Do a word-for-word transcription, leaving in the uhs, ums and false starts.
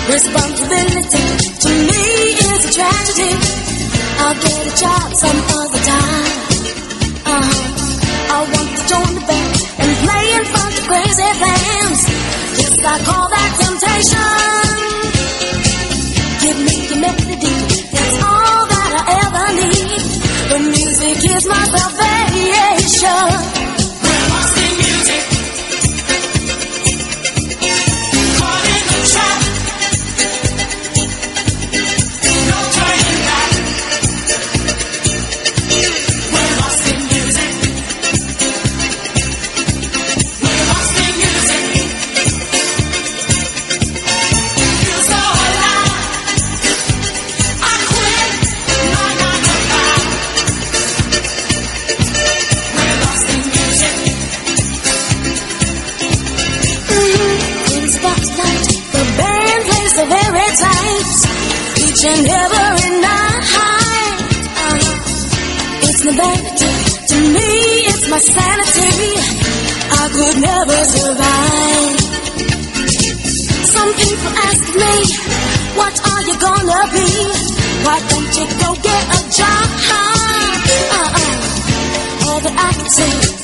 Responsibility to me is a tragedy. I'll get a job some other time. Uh-huh. I want to join the band and play in front of crazy fans. Yes, I call that temptation. Give me the melody, that's all that I ever need. The music is my salvation. We're lost in music, caught in the trap. No turning back. We're lost in music. We're lost in music. Feel so alive. I quit my nine to five. We're lost in music. Mm-hmm. Things about tonight. The band plays so very tight. Each and every night. Uh, it's my vanity. To me, it's my sanity. I could never survive. Some people ask me, what are you gonna be? Why don't you go get a job? Uh-uh. All that I can say